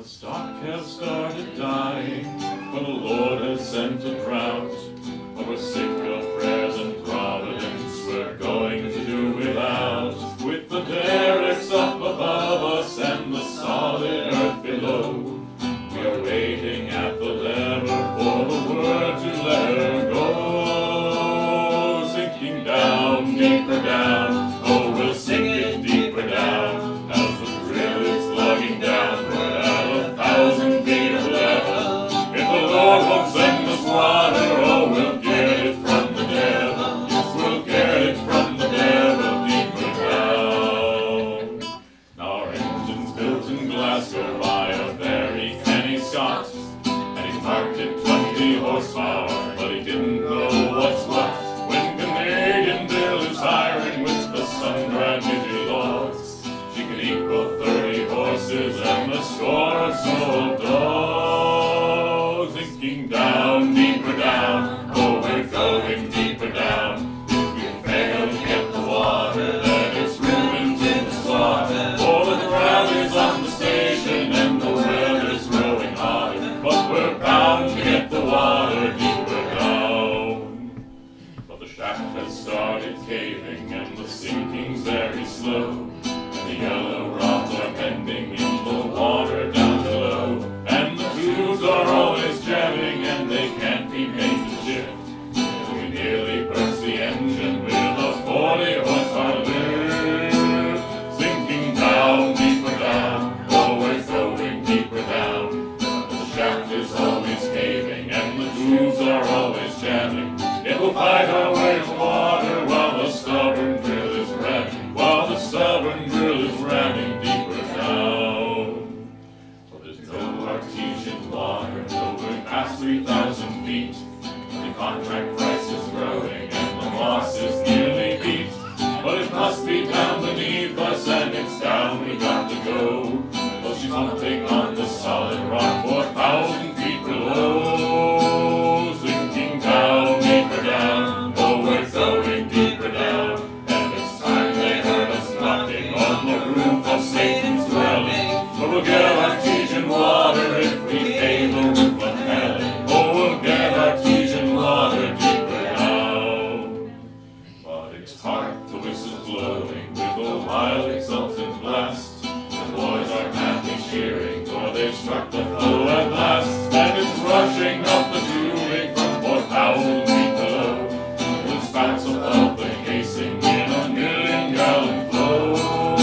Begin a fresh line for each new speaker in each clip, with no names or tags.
The stock has started dying, for the Lord has sent a drought. But we're sick of present providence, we're going to do without. With the derricks up above us and the solid earth below, we are waiting at the lever for the word to let her go. Sinking down, deeper down, oh, we'll sink it deeper down, as the drill is slugging downward at 1,000 feet of level. If the Lord won't send us water, oh, we'll get it from the devil. Yes, we'll get it from the devil, deeper down. Our engine's built in Glasgow by a very canny Scot, and he parked at 20 horsepower, but he didn't know what's what. When Canadian Bill is hiring with the sun-dried Midget-Lords, she can equal 30 horses and a score of sold dogs. Sinking down, deeper down, oh, we're going deeper down. If we fail to get the water, then it's ruined in the slaughter. For the crowd is on the station and the weather's growing hotter, but we're bound to get the water deeper down. But the shaft has started caving and the sinking's very slow, and the yellow rods are bending in the water down below, and the tubes are always jamming and they can't be made to shift. We nearly burst the engine with a 40 horsepower lift. Sinking down, deeper down, oh, we're going deeper down. The shaft is always caving and the tubes are always jamming. It will fight our way to water while the stubborn drill is ramming, while the stubborn drill is ramming deeper down. But there's no artesian water till we're past 3,000 feet, and the contract price is growing and the moss is nearly beat. But it must be down beneath us and it's down we got to go. Well, she's pumping on the solid rock 4,000 feet below. Sinking down, deeper down, oh, we're going deeper down. And it's time they heard us knocking on the roof of Satan's dwelling. But we'll get artesian water if we pay the roof of hell. Oh, we'll get artesian water deeper down. But it's hard, the whistle's blowing with a wild exultant blast. The boys are madly cheering, for they've struck the flow at last. And it's rushing up the tubing from 4,000 feet below. The spouts above the casing in a 1,000,000-gallon flow.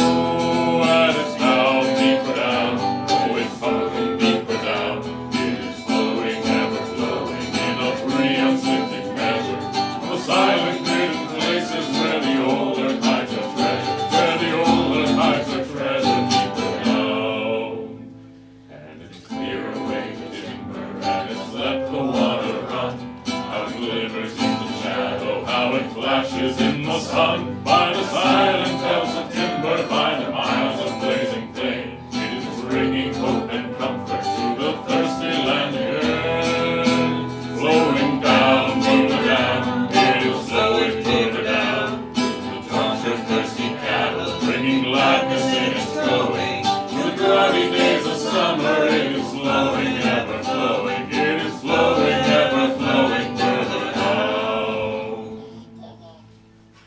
And it's down, deeper down, oh, it's pumping deeper down. It is flowing, ever flowing in a free, uncintic measure. The silent hidden places where the old earth hides her treasure, where the old earth hides her treasure deeper down. And it's clear away the timber and it's let the water run. How it glimmers in the shadow, how it flashes in the sun. By the silent hells of timber, by the miles of blazing flame, it is bringing hope and comfort to the thirsty land again. Flowing down, deeper down, it is flowing deeper down. The drums are thirsty cattle, bringing gladness in its going. Through the cloudy days of summer, it is